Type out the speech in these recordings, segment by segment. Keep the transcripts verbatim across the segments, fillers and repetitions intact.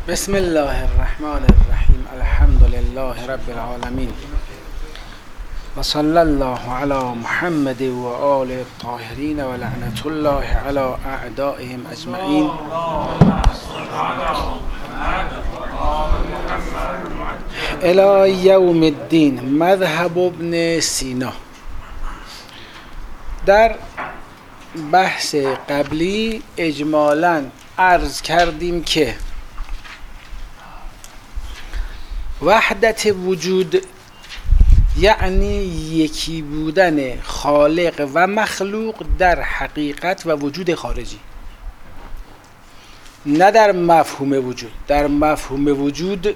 بسم الله الرحمن الرحیم. الحمد لله رب العالمین و صلی الله علی محمد و آل الطاهرین و لعنت الله علی اعدائهم اجمعین. الی یوم الدین. مذهب ابن سینا. در بحث قبلی اجمالاً عرض کردیم که وحدت وجود یعنی یکی بودن خالق و مخلوق در حقیقت و وجود خارجی، نه در مفهوم وجود. در مفهوم وجود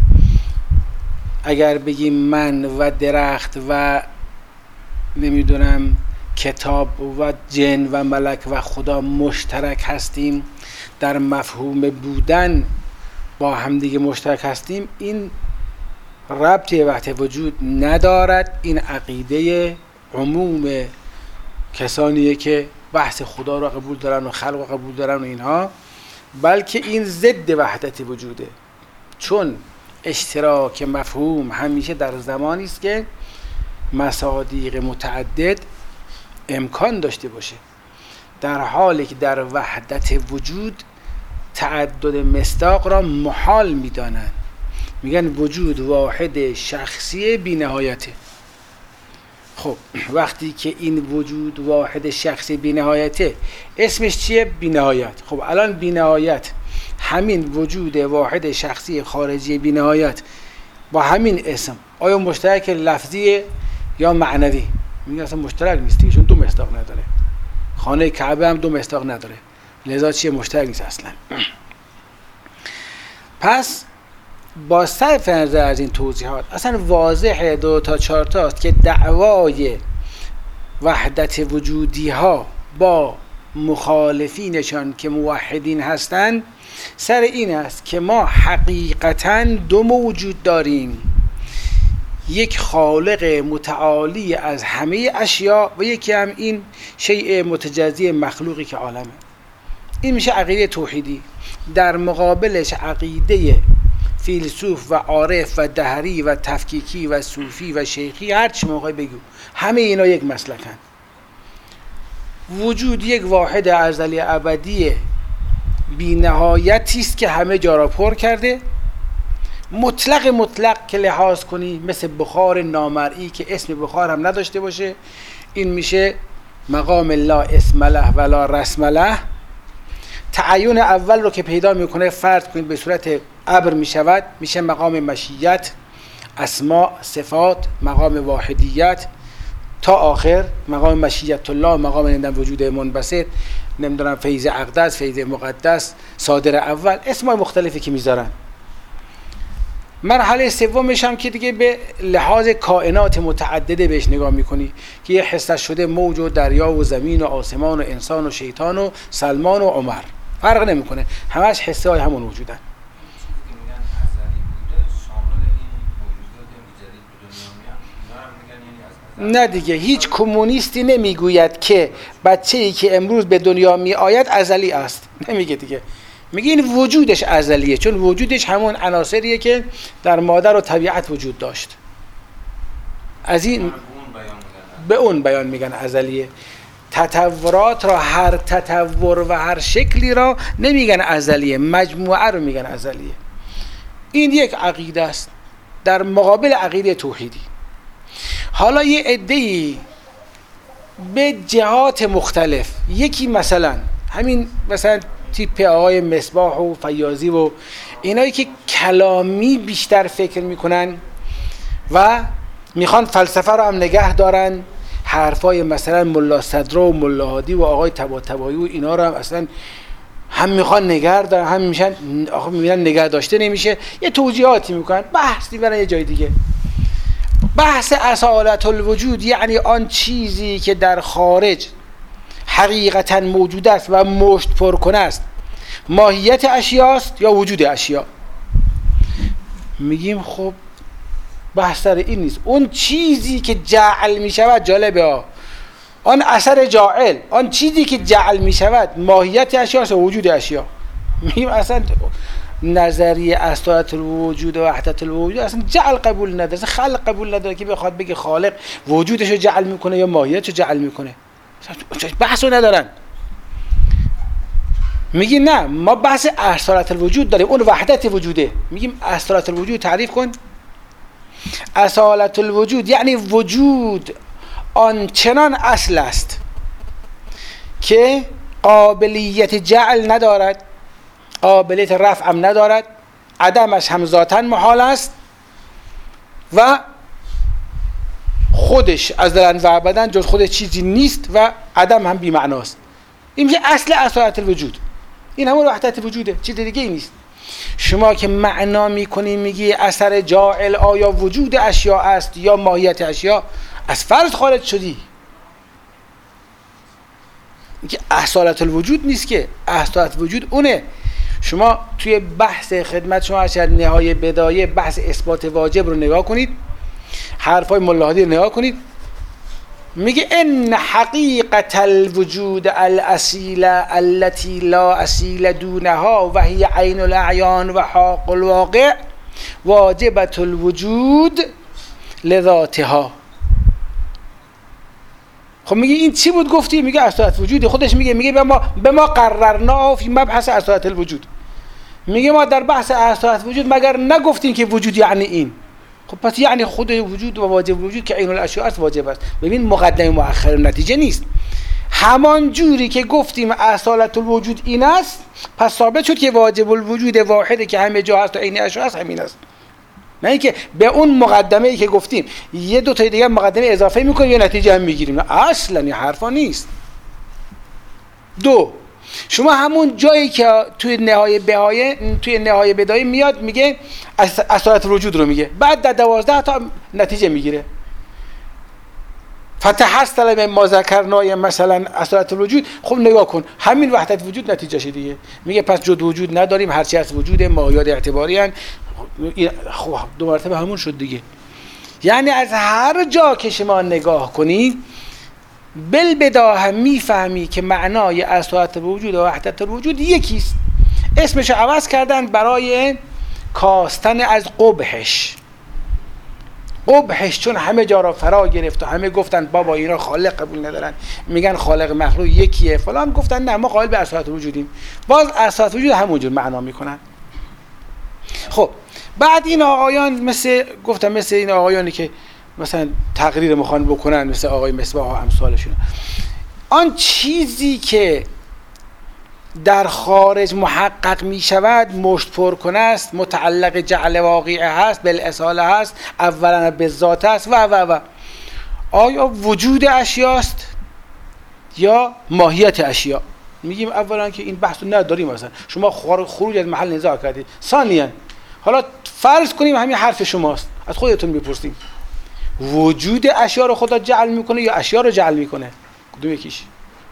اگر بگیم من و درخت و نمیدونم کتاب و جن و ملک و خدا مشترک هستیم، در مفهوم بودن با همدیگه مشترک هستیم، این ربطی وحدت وجود ندارد. این عقیده عموم کسانیه که بحث خدا را قبول دارن و خلق را قبول دارن و اینها، بلکه این ضد وحدت وجوده، چون اشتراک مفهوم همیشه در زمانی است که مصادیق متعدد امکان داشته باشه، در حالی که در وحدت وجود تعدد مصداق را محال میدانند. میگن وجود واحد شخصی بی نهایته. خب وقتی که این وجود واحد شخصی بی نهایته، اسمش چیه؟ بی نهایت. خب الان بی نهایت، همین وجود واحد شخصی خارجی بی نهایت با همین اسم آیا مشترک لفظی یا معنوی؟ میگن اصلا مشترک نیست، چون دو مصداق نداره. خانه کعبه هم دو مصداق نداره، لذا چیه؟ مشترک نیست اصلا. پس با صرف نظر از این توضیحات اصلا واضحه دو تا چهار تاست که دعوای وحدت وجودی ها با مخالفینشان که موحدین هستند سر این است که ما حقیقتاً دو موجود داریم، یک خالق متعالی از همه اشیاء و یکی هم این شیء متجزی مخلوقی که عالمه. این میشه عقیده توحیدی. در مقابلش عقیده فیلسوف و عارف و دهری و تفکیکی و صوفی و شیخی، هر چی موقعی بگو، همه اینا یک مسلکن. وجود یک واحد ازلی ابدی بی نهایتی است که همه جا را پر کرده، مطلق مطلق که لحاظ کنی، مثل بخار نامرئی که اسم بخار هم نداشته باشه. این میشه مقام لا اسم له ولا رسم له. تعین اول رو که پیدا میکنه فرض کنید به صورت ابر میشود، میشه مقام مشیت، اسماء، صفات، مقام واحدیت تا آخر مقام مشیت الله، مقام نمیدونم وجود منبسط، نمیدونم فیض اقدس، فیض مقدس، صادر اول، اسمای مختلفی که میذارن. مرحله سومش هم که دیگه به لحاظ کائنات متعدده بهش نگاه میکنی که یه حسش شده موج و دریا و زمین و آسمان و انسان و شیطان و سلمان و عمر، فرق نمیکنه، همش حسه های همون وجودن. نه دیگه، هیچ کمونیستی نمیگوید که بچه‌ای که امروز به دنیا می آید ازلی است، نمیگه دیگه، میگه این وجودش ازلیه، چون وجودش همون عناصریه که در مادر و طبیعت وجود داشت. از این به اون بیان میگن ازلیه. تطورات را، هر تطور و هر شکلی را نمیگن ازلیه، مجموعه رو میگن ازلیه. این یک عقیده است در مقابل عقیده توحیدی. حالا یه عده‌ای به جهات مختلف، یکی مثلا همین مثلا تیپ آقای مصباح و فیاضی و اینایی که کلامی بیشتر فکر میکنن و میخوان فلسفه رو هم نگه دارن، حرفای مثلا ملا صدرا و ملا هادی و آقای طباطبایی و اینا رو هم اصلا هم میخوان نگه دارن، هم میشن آخه میبینن نگه داشته نمیشه، یه توجیهاتی میکنن، بحث میبرن یه جای دیگه. بحث اصالت الوجود یعنی آن چیزی که در خارج حقیقتا موجود است و مشت پر کنه است، ماهیت اشیاست یا وجود اشیا؟ میگیم خب بحث سر این نیست، اون چیزی که جعل میشود، جالبه ها، آن اثر جاعل، آن چیزی که جعل می شود ماهیت اشیا است و وجود اشیا. میگیم اصلا نظریه اصالت الوجود و وحدت الوجود اصلا جعل قبول نداره، اصلا خلق قبول نداره که بخواد بگه خالق وجودشو جعل میکنه یا ماهیتشو جعل میکنه، بحثو ندارن. میگی نه ما بحث اصالت الوجود داریم، اون وحدت وجوده. میگیم اصالت الوجود تعریف کن. اصالت الوجود یعنی وجود آنچنان اصل است که قابلیت جعل ندارد، قابلیت رفع هم ندارد، عدمش هم ذاتاً محال است و خودش از ازلاً و ابداً جز خودش چیزی نیست و عدم هم بی معناست. این میشه اصل اصالت الوجود، این همون وحدت وجوده، چیز دیگه ای نیست. شما که معنا میکنی میگی اثر جاعل آیا وجود اشیاء است یا ماهیت اشیاء، از فرض خارج شدی. اینکه اصالت الوجود نیست، که اصالت وجود اونه. شما توی بحث خدمت شما اشد نهای بدایه بحث اثبات واجب رو نگاه کنید، حرفای ملا هادی رو نگاه کنید، میگه ان حقیقت الوجود الاصیله التي لا اصیل دونها و هی عین الاعیان و حق الواقع واجبت الوجود لذاتها. خب میگه این چی بود گفتی؟ میگه اصالت وجود. خودش میگه میگه به ما به ما قررنا فی مبحث اصالت الوجود. میگه ما در بحث اصالت وجود مگر نگفتیم که وجود یعنی این. خب پس یعنی خود وجود و واجب وجود که عین الاشیاء است واجب است. ببین مقدمه مؤخر نتیجه نیست. همان جوری که گفتیم اصالت الوجود این است، پس ثابت شد که واجب الوجود واحده که همه جا هست و عین اشیاء است همین است. نه اینکه به اون مقدمه‌ای که گفتیم یه دو تا دیگه مقدمه اضافه می‌کنیم یه نتیجه هم می‌گیریم. نه اصلا این حرفا نیست. دو، شما همون جایی که توی نهایه بهایه توی نهایه بدایه میاد میگه اصالت الوجود رو میگه، بعد در دوازده تا نتیجه میگیره. فتحصل ما ذکرنای مثلا اصالت الوجود. خب نگاه کن همین وحدت وجود نتیجه شه دیگه. میگه پس جد وجود نداریم، هرچی از وجود ماهیات اعتباری ان. خب دو مرتبه همون شد دیگه. یعنی از هر جا که شما نگاه کنی بالبداهه میفهمی که معنای اصالت الوجود و وحدت الوجود یکیست. اسمش عوض کردن برای کاستن از قبحش. قبحش چون همه جا را فرا گرفت و همه گفتن بابا اینا خالق قبول ندارن، میگن خالق مخلوق یکیه فلان، گفتن نه ما قائل به اصالت الوجودیم. باز اصالت الوجود همونجور معنا میکنن. خب بعد این آقایان مثل گفتم مثل این آقایانی که مثلا تقریر میخوان بکنن، مثل آقای مصباح و امثالشون، آن چیزی که در خارج محقق می شود مشت پر کنه است، متعلق جعل واقعه هست، بالاصاله هست، اولا به ذات است و و و آیا وجود اشیاست یا ماهیت اشیا؟ میگیم اولا که این بحث رو نداریم، مثلا شما خروج از محل نزاع کردید. ثانیا حالا فرض کنیم همین حرف شماست، از خودتون بپرسیم وجود اشیا رو خدا جعل میکنه یا اشیا رو جعل میکنه؟ کدوم یکیش؟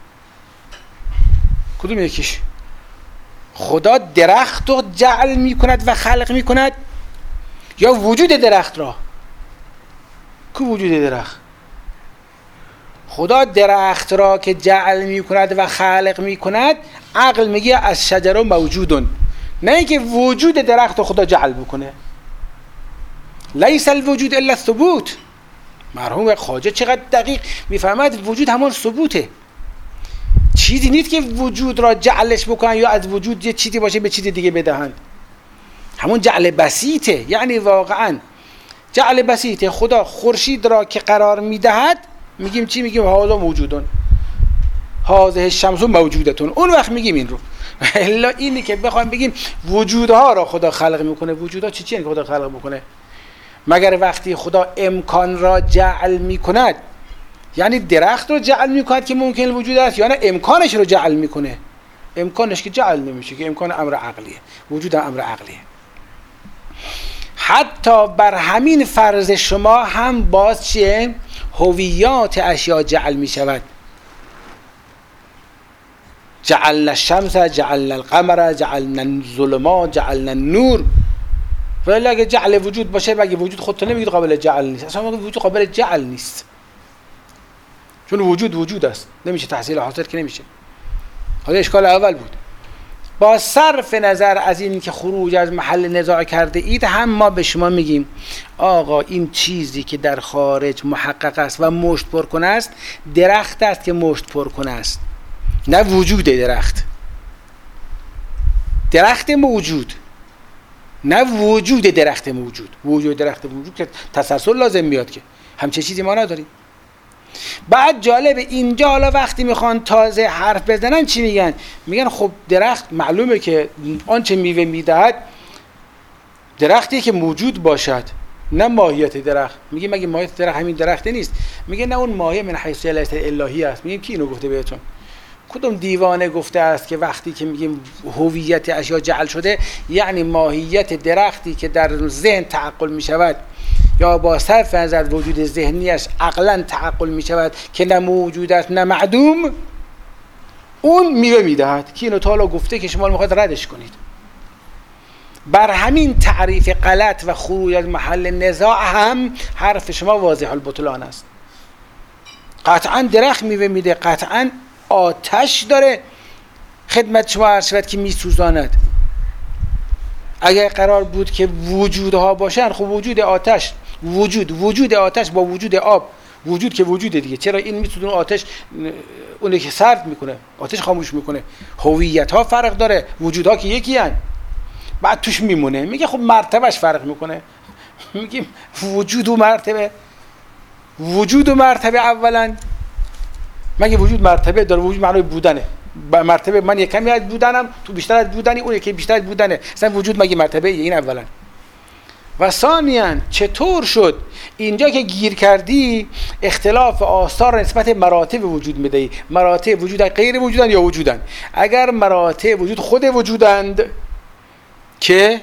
کدوم یکیش؟ خدا درخت رو جعل میکند و خلق میکند یا وجود درخت را؟ که وجود درخت؟ خدا درخت را که جعل میکند و خلق میکند، عقل میگه از شجره موجودون، نه اینکه وجود درخت رو خدا جعل بکنه. لیس الوجود الا الثبوت. مرحوم خواجه چقدر دقیق میفهمد وجود همون ثبوته، چیزی نیست که وجود را جعلش بکنن یا از وجود یه چیزی باشه به چیز دیگه بدهند. همون جعل بسیطه، یعنی واقعا جعل بسیطه. خدا خورشید را که قرار میدهد میگیم چی؟ میگیم هذا موجودون، هذه الشمس موجودتون. اون وقت میگیم این رو. الا اینی که بخوایم بگیم وجودها را خدا خلق میکنه، وجودها چی چیه که خدا خلق میکنه؟ مگر وقتی خدا امکان را جعل میکند، یعنی درخت رو جعل میکند که ممکن وجود است، یا نه امکانش رو جعل میکنه؟ امکانش که جعل نمیشه، که امکان امر عقلیه، وجود امر عقلیه. حتی بر همین فرض شما هم باز چیه؟ هویات اشیاء جعل میشود. جعلنا الشمس، جعلنا القمر، جعلنا الظلمات، جعلنا النور. ولی اگه جعل وجود باشه، مگه وجود خودت نمیگید قابل جعل نیست؟ اصلا وجود قابل جعل نیست، چون وجود وجود است، نمیشه تحصیل حاصل که نمیشه. حالا اشکال اول بود. با صرف نظر از این که خروج از محل نزاع کرده اید هم ما به شما میگیم آقا این چیزی که در خارج محقق است و مشت پر کنه است درخت است که مشت پر کنه است، نه وجود درخت. درخت موجود، نه وجود درخت موجود. وجود درخت موجود که تسلسل لازم میاد، که همچه چیزی ما نداریم. بعد جالب اینجا حالا وقتی میخوان تازه حرف بزنن چی میگن؟ میگن خب درخت معلومه که آنچه میوه میدهد درختی که موجود باشد، نه ماهیت درخت. میگه مگه ماهیت درخت همین درخت نیست؟ میگه نه، اون ماهی من حیث الهی است. میگیم کی اینو گفته بهتون؟ کدوم دیوانه گفته است که وقتی که میگیم هویت اشیا جعل شده یعنی ماهیت درختی که در ذهن تعقل میشود یا با صرف نظر وجود ذهنیش عقلا تعقل میشود که نه موجود است نه معدوم، اون میوه میدهد. کی اینو تا حالا گفته که شما میخواید ردش کنید؟ بر همین تعریف غلط و خروج از محل نزاع هم حرف شما واضح البطلان است. قطعا درخت میوه میده، قطعا آتش داره خدمت شما عرض شود که میسوزاند. اگر قرار بود که وجودها باشن، خب وجود آتش وجود وجود آتش با وجود آب، وجود که وجوده دیگه، چرا این میسوزونه؟ آتش اونه که سرد میکنه، آتش خاموش میکنه. هویت ها فرق داره، وجودها که یکی هن. بعد توش میمونه. میگه خب مرتبهش فرق میکنه. میگیم وجود و مرتبه، وجود و مرتبه اولا مگه وجود مرتبه داره؟ وجود معنای بودنه. مرتبه من یک کمی از بودنم، تو بیشتر از بودنی، اون یکی بیشتر از بودنه. اصلا وجود مگه مرتبه؟ این اولا. و ثانیاً چطور شد اینجا که گیر کردی اختلاف آثار نسبت مراتب وجود میدهی؟ مراتب وجود غیر وجودن یا وجودن؟ اگر مراتب وجود خود وجودند که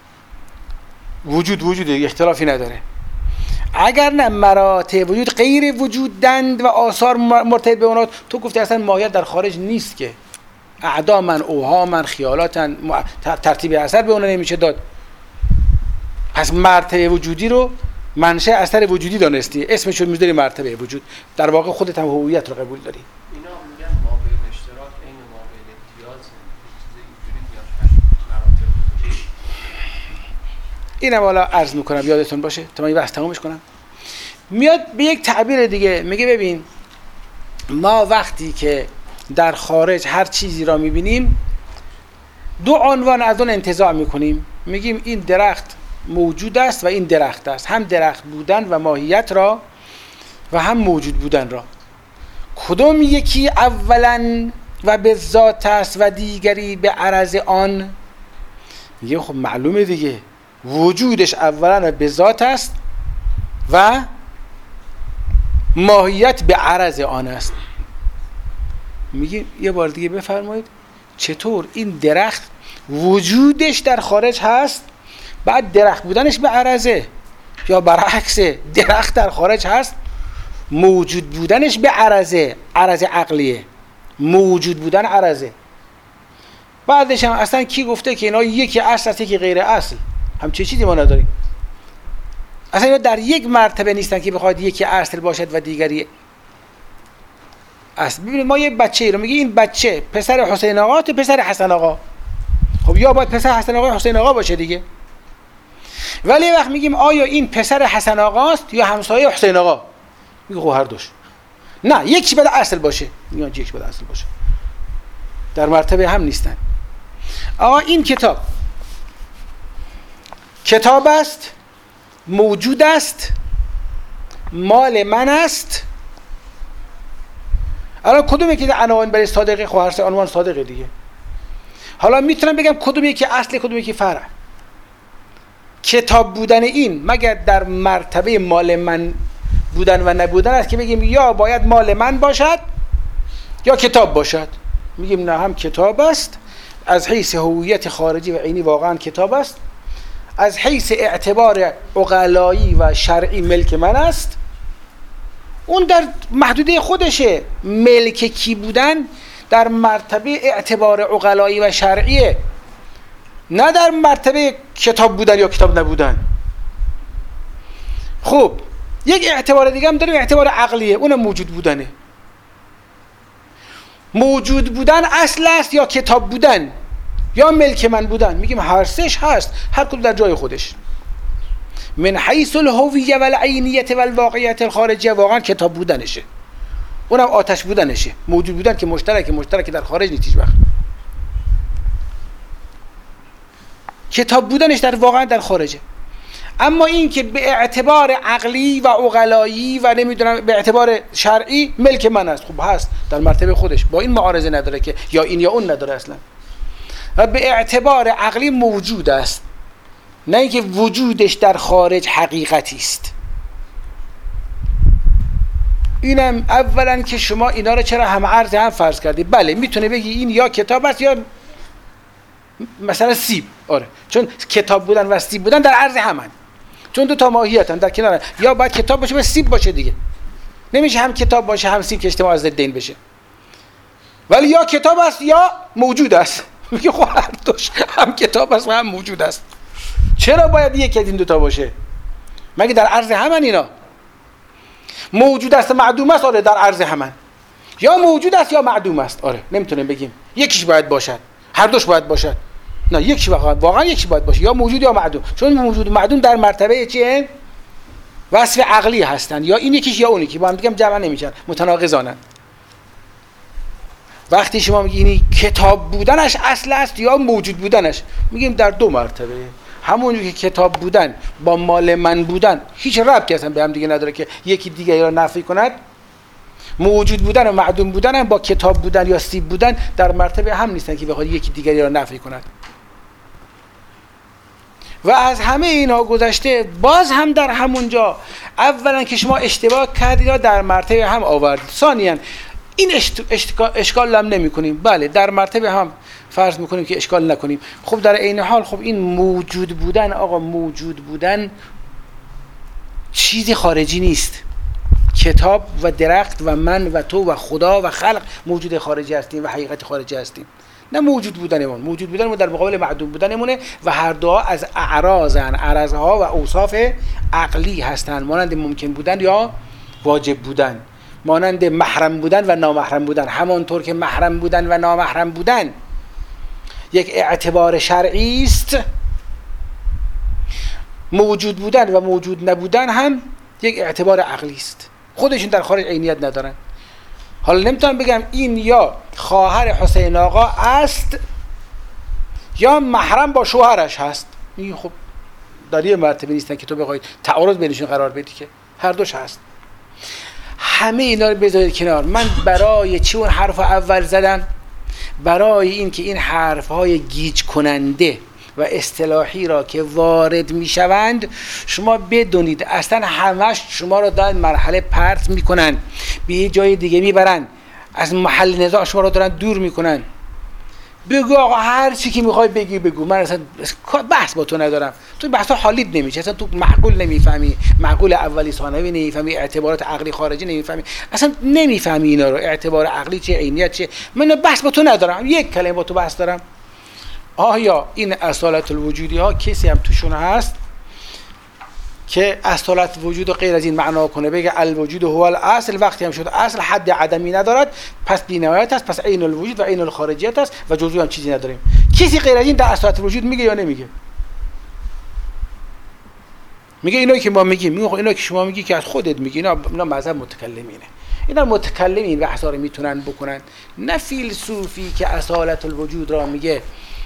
وجود وجود اختلافی نداره. اگر نه مراتب وجود غیر وجودند و آثار مرتبط به اونها، تو گفتی اصلا ماهیت در خارج نیست که، اعدامن، اوهامن، خیالاتن، ترتیب اثر به اونها نمیشه داد. پس مرتبه وجودی رو منشأ اثر وجودی دانستی، اسمش رو میذاری مرتبه وجود، در واقع خودت هم هویت رو قبول داری. اینا میگن مابین اشتراک این مابین امتیاز چیز اینجوری میاد مراتب. اینم حالا عرض میکنم یادتون باشه تا من این بحث تمامش کنم. میاد به یک تعبیر دیگه میگه ببین ما وقتی که در خارج هر چیزی را میبینیم دو عنوان از اون انتزاع میکنیم. میگیم این درخت موجود است و این درخت است، هم درخت بودن و ماهیت را و هم موجود بودن را. کدوم یکی اولا و به ذات است و دیگری به عرض آن؟ میگه خب معلومه دیگه، وجودش اولا به ذات است و ماهیت به عرض آن است. میگه یه بار دیگه بفرمایید چطور این درخت وجودش در خارج هست بعد درخت بودنش به عرضه، یا برعکس درخت در خارج هست موجود بودنش به عرضه، عرض عقلیه، موجود بودن عرضه. بعدش هم اصلا کی گفته که اینا یکی اصل است یکی غیر اصل؟ همچین چیزی ما نداریم. اصلا اینا در یک مرتبه نیستن که بخواد یکی اصل باشد و دیگری اصل. ببینید ما یه بچه ای رو میگه این بچه پسر حسین آقا تو پسر حسن آقا، خب یا باید پسر حسن آقا حسین آقا باشه دیگه. ولی وقت میگیم آیا این پسر حسن آقاست یا همسایه حسین آقا؟ میگه خب هر دوش. نه، یکی باید اصل باشه. میگن یکی باید اصل باشه. در مرتبه هم نیستن. آقا این کتاب کتاب است، موجود است، مال من است. الان کدوم یکی عنوان برای صادقه؟ خب هر عنوان صادقه دیگه. حالا میتونم بگم کدوم یکی اصل کدوم یکی فرع. کتاب بودن این مگر در مرتبه مال من بودن و نبودن است که بگیم یا باید مال من باشد یا کتاب باشد؟ میگیم نه، هم کتاب است از حیث هویت خارجی و عینی واقعا کتاب است، از حیث اعتبار عقلایی و شرعی ملک من است. اون در محدوده خودشه. ملک کی بودن در مرتبه اعتبار عقلایی و شرعیه، نه در مرتبه کتاب بودن یا کتاب نبودن. خب یک اعتبار دیگه هم داریم، اعتبار عقلیه، اونم موجود بودنه. موجود بودن اصل است یا کتاب بودن؟ یا ملک من بودن. میگیم هر سهش هست، هر کدوم در جای خودش. من حیث الهویه والعینیه والواقعیت الخارجیه، واقعا کتاب بودنشه، اونم آتش بودنشه، موجود بودن که مشترک مشترک در خارج نیست هیچ وقت. کتاب بودنش در واقعا در خارجه. اما این که به اعتبار عقلی و عقلایی و نمیدونم به اعتبار شرعی ملک من است، خب هست در مرتبه خودش، با این معارضه نداره که یا این یا اون نداره اصلا. و به اعتبار عقلی موجود است، نه اینکه وجودش در خارج حقیقتی است. اینم اولا که شما اینا رو چرا هم عرض هم فرض کردید. بله میتونه بگی این یا کتاب است یا مثلا سیب. آره، چون کتاب بودن و سیب بودن در عرض همن، چون دو تا ماهیتن در کنار. یا باید کتاب باشه و سیب باشه دیگه، نمیشه هم کتاب باشه هم سیب که اجتماع از ضدین بشه. ولی یا کتاب است یا موجود است. میگه خب هر دوش هم کتاب است و هم موجود است. چرا باید یک از این دوتا باشه؟ مگه در عرض همن اینا؟ موجود است معدوم است. آره در عرض همن، یا موجود است یا معدوم است. آره نمیتونیم بگیم یکیش باید باشد، هر دوش باید باشد. نه یکیش واقعا واقعا یکیش باید باشه، یا موجود یا معدوم. چون موجود و معدوم در مرتبه چیه؟ وصف عقلی هستن، یا این یکیش یا اون یکی، با هم دیگه جمع نمیشن، متناقضانن. وقتی شما میگین کتاب بودنش اصل است یا موجود بودنش، میگیم در دو مرتبه. همون که کتاب بودن با مال من بودن هیچ ربطی اصلا به هم دیگه نداره که یکی دیگه را نفی کند. موجود بودن و معدوم بودن هم با کتاب بودن یا سیب بودن در مرتبه هم نیستن که بخواد یکی دیگری را نفی کند. و از همه اینها گذشته باز هم در همونجا اولا که شما اشتباه کردید یا در مرتبه هم آوردید. ثانیاً این اشکال هم نمی کنیم. بله در مرتبه هم فرض میکنیم که اشکال نکنیم. خب در این حال خب این موجود بودن، آقا موجود بودن چیزی خارجی نیست. کتاب و درخت و من و تو و خدا و خلق موجود خارجی هستیم و حقیقت خارجی هستیم، نه موجود بودنمون. موجود بودنمون در مقابل معدوم بودنمونه و هر دو از اعراضن، عرضها و اوصاف عقلی هستند، مانند ممکن بودن یا واجب بودن، مانند محرم بودن و نامحرم بودن. همانطور که محرم بودن و نامحرم بودن یک اعتبار شرعی است، موجود بودن و موجود نبودن هم یک اعتبار عقلی است. خودشون در خارج عینیت ندارن. حالا نمیتونم بگم این یا خواهر حسین آقا است یا محرم با شوهرش هست. این خب در یه مرتبه نیستن که تو بخواید تعارض بینشون قرار بدی، که هر دوش هست. همه اینا رو بذارید کنار. من برای چی اون حرف اول زدم؟ برای این که این حرف‌های گیج کننده و اصطلاحی را که وارد میشوند شما بدونید اصلا همش شما را در مرحله پرت میکنن، به یه جای دیگه میبرن، از محل نزاع شما را دارن دور میکنن. بگو آقا هر چی که میخوای بگی بگو، من اصلا بحث با تو ندارم. تو بحثا حالیت نمیشه، اصلا تو معقول نمیفهمی، معقول اولی ثانوی نمیفهمی، اعتبارات عقلی خارجی نمیفهمی، اصلا نمیفهمی اینا رو. اعتبار عقلی چه، عینیت چه، من بحث با تو ندارم. یک کلمه با تو بحث دارم. آیا این اصالت الوجودی ها کسی هم توشون هست که اصالت وجود و غیر از این معنا کنه، بگه الوجود هو الاصل؟ وقتی هم شد اصل حد عدمی ندارد، پس بی‌نهایت است، پس عین الوجود و عین الخارجیت است و جزئی هم چیزی نداریم. کسی غیر از این در اصالت وجود میگه یا نمیگه؟ میگه اینایی که ما میگیم، میگه اینایی که شما میگی که از خودت میگی، اینا اینا مذهب متکلمینه. اینا متکلمین بحثا رو میتونن بکنن، نه فیلسوفی که اصالت الوجود را میگه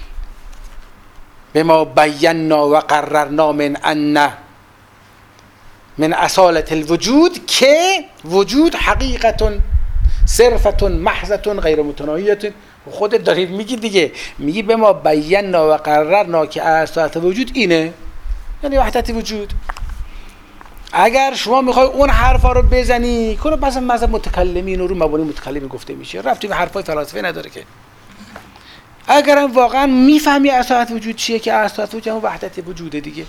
بما بینا و قررنا من ان من اصالت الوجود، که وجود حقیقت صرفت محضت غیر متناهیت. خودت دارید میگی دیگه، میگی بما بینا و قررنا که اصالت الوجود اینه، یعنی وحدت وجود. اگر شما میخوای اون حرفا رو بزنی، کنه بس مذهب متکلمین و رو مبانی متکلمین گفته میشه، رفتی به حرفای فلاسفه نداره که. اگرم واقعا میفهمی اصالت وجود چیه، که اصالت وجود هم وحدت وجوده دیگه.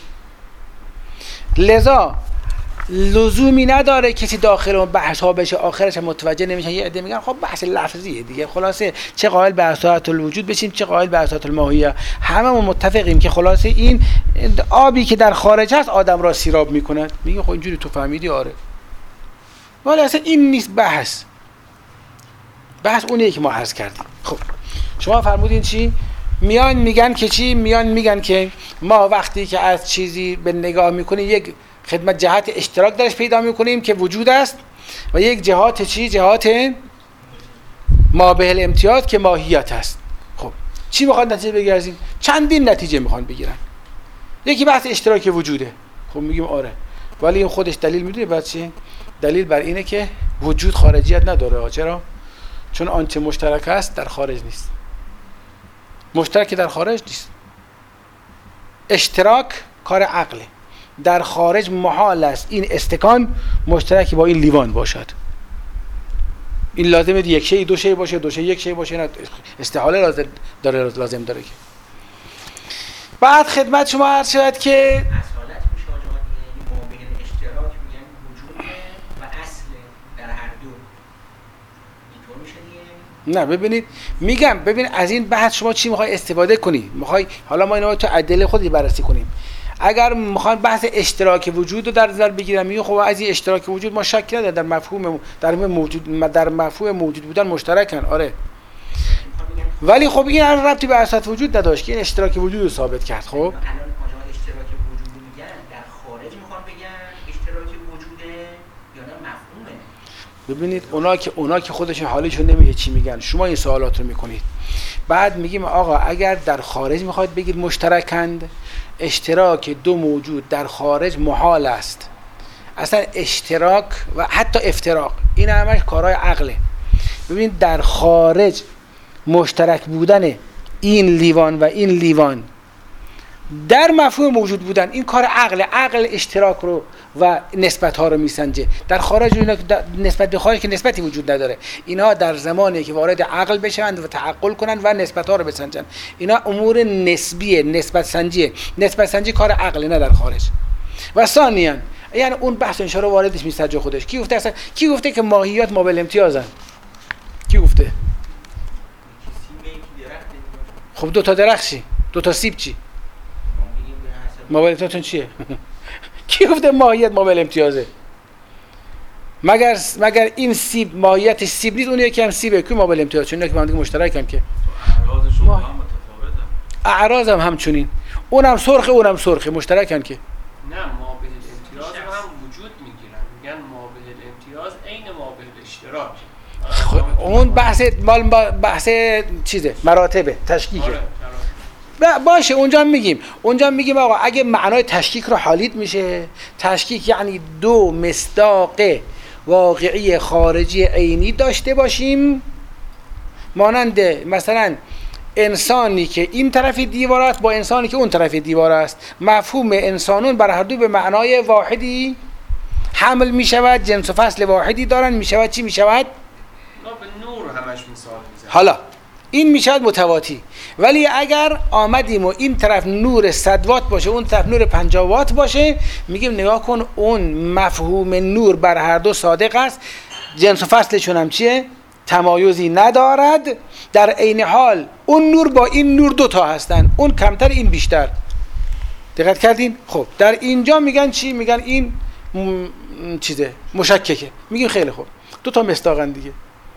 لذا لزومی نداره کسی داخل اون بحث ها بشه آخرش هم متوجه نمیشن. یه عده میگن خب بحث لفظیه دیگه، خلاصه چه قائل به اصالت الوجود بشیم چه قائل به اصالت الماهیه، هممون متفقیم که خلاصه این آبی که در خارج هست آدم را سیراب میکنه. میگه خب اینجوری تو فهمیدی؟ آره. ولی اصلا این نیست بحث. بحث اونیه که ما عرض کردیم. خب شما فرمودین چی؟ میان میگن که چی؟ میان میگن که ما وقتی که از چیزی به نگاه میکنیم یک خدمت جهت اشتراک درش پیدا میکنیم که وجود است و یک جهات چی؟ جهات مابه الامتیاز که ماهیت است. خب چی میخواد نتیجه بگیریم؟ چندین نتیجه میخوان بگیرن. یکی بحث اشتراک وجوده. خب میگیم آره، ولی این خودش دلیل میدونه بعد چی؟ دلیل بر اینه که وجود خارجیت نداره. چرا؟ چون آنچه مشترک است در خارج نیست. مشترک در خارج نیست. اشتراک کار عقله. در خارج محال است این استکان مشترکی با این لیوان باشد. این لازمه یک شی دو شی باشه، دو شی یک شی باشه، نه استحاله لازم داره لازم داره که. بعد خدمت شما عرض شد که نه ببینید میگم ببین از این بحث شما چی میخوای استفاده کنی؟ میخوای حالا ما اینو تو ادله خودی بررسی کنیم. اگر میخوان بحث اشتراک وجود رو در نظر بگیرم میگم خب از این اشتراک وجود ما شک نداریم در مفهوم در موجود در مفهوم موجود بودن مشترکن. آره ولی خب این هر ربطی به اساس وجود نداشت که این اشتراک وجود رو ثابت کرد. خب الان اشتراک وجود رو میگن در خارج میخوان بگن اشتراک وجوده یا نه مفهومه؟ ببینید اونا که اونا که خودشون حالشون نمیشه چی میگن، شما این سوالات رو میکنید. بعد میگیم آقا اگر در خارج میخواید بگید مشترکند، اشتراک دو موجود در خارج محال است. اصلا اشتراک و حتی افتراق این همش کارهای عقله. ببینید در خارج مشترک بودن این لیوان و این لیوان در مفهوم موجود بودن این کار عقل. عقل اشتراک رو و نسبت ها رو میسنجه. در خارج اینا نسبت به خارج که نسبتی وجود نداره. اینا در زمانی که وارد عقل بشن و تعقل کنن و نسبت ها رو بسنجن، اینا امور نسبیه، نسبت سنجیه. نسبت سنجی کار عقل نه در خارج. و ثانیاً یعنی اون بحث انشاء الله واردش میسنجه خودش. کی گفته اصلا کی گفته که ماهیات ما بالامتیازن؟ کی گفته؟ خب دو تا درخت چی؟ دو تا سیب چی؟ ما بالامتیازتون چیه؟ کی گفته ماهیت ما بالامتیازه؟ مگر مگر این سیب ماهیتش سیب نیست، اون یکی هم سیبه که ما بالامتیاز، چون اینا که با هم دیگه مشترکن که اعراضشون با هم متفاوتن. اعراض هم همچنین، اونم سرخه اونم سرخه، مشترکن که. نه ما بالامتیاز هم وجود میگیرن، میگن ما بالامتیاز عین ما بالاشتراک. خب اون بحث مال بحث چیزه، مراتبه، تشکیکه. آره. باشه اونجا میگیم اونجا میگیم آقا اگه معنای تشکیک رو حالیت میشه، تشکیک یعنی دو مصداق واقعی خارجی عینی داشته باشیم، مانند مثلا انسانی که این طرف دیوار است با انسانی که اون طرف دیوار است، مفهوم انسانون بر هر دو به معنای واحدی حمل میشود، جنس و فصل واحدی دارن، میشود چی میشود؟ ما به نور همش مثال میزنیم. حالا این میشود متواتی. ولی اگر آمدیم و این طرف نور صد وات باشه اون طرف نور پنجاه وات باشه، میگیم نگاه کن اون مفهوم نور بر هر دو صادق است، جنس و فصلشون هم چیه؟ تمایزی ندارد. در عین حال اون نور با این نور دوتا هستن، اون کمتر این بیشتر. دقت کردین؟ خب در اینجا میگن چی؟ میگن این م... چیزه مشککه. میگیم خیلی خوب دو تا مصداقن دیگه.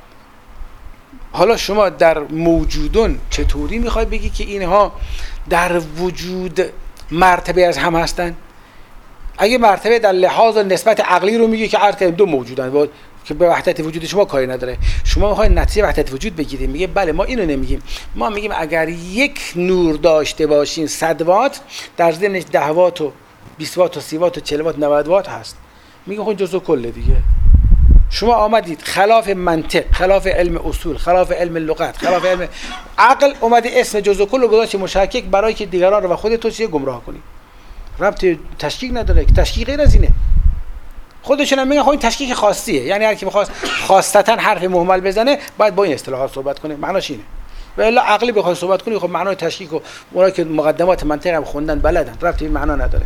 حالا شما در موجودون چطوری میخوای بگی که اینها در وجود مرتبه از هم هستن؟ اگه مرتبه در لحاظ و نسبت عقلی رو میگی که عرض کردیم دو موجودن که به وحدت وجود شما کاری نداره، شما میخوای نتیجه وحدت وجود بگیریم. میگه بله ما اینو نمیگیم، ما میگیم اگر یک نور داشته باشین صد وات، در ضمنش ده وات و بیست وات و سی وات و چهل وات نود وات هست، میگه خب جزء کله دیگه. شما آمدید خلاف منطق، خلاف علم اصول، خلاف علم لغت، خلاف علم عقل، اومدی اسم جزء کل و گذاشتی مشکک برای که دیگران رو و خودت تو گمراه کنی. ربط تشکیک نداره، که تشکیک غیر از اینه. خودشون هم میگن خب این تشکیک خاصیه، یعنی هر کی بخواد خاصتا حرف مهمل بزنه باید با این اصطلاحات صحبت کنه، معناش اینه. و الا عقلی بخواد صحبت کنی خب معنای تشکیک و اونایی که مقدمات منطق هم خوندن بلدن، ربط این معنا نداره.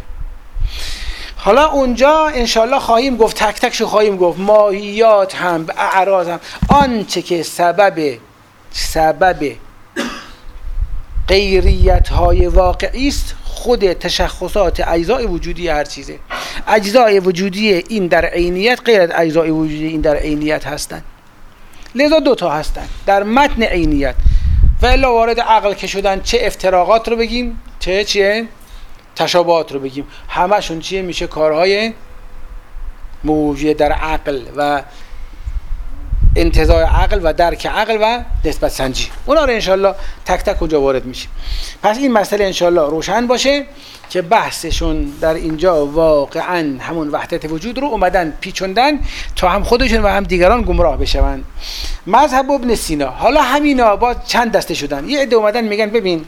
حالا اونجا انشالله خواهیم گفت، تک تکشو خواهیم گفت، ماهیات هم به اعراض هم، آنچه که سبب سبب غیریت های واقعی است خود تشخصات اجزای وجودی هر چیزه. اجزای وجودی این در عینیت غیر از اجزای وجودی این در عینیت هستند. لذا دوتا هستند در متن عینیت. و الا وارد عقل که شدن چه افتراقات رو بگیم چه چیه تشابهات رو بگیم، همشون چیه میشه کارهای موجود در عقل و انتزاع عقل و درک عقل و نسبت سنجی. اونا رو انشالله تک تک کجا وارد میشیم. پس این مسئله انشالله روشن باشه که بحثشون در اینجا واقعا همون وحدت وجود رو اومدن پیچوندن تا هم خودشون و هم دیگران گمراه بشون. مذهب ابن سینا حالا همینا با چند دسته شدن. یه عده اومدن میگن ببین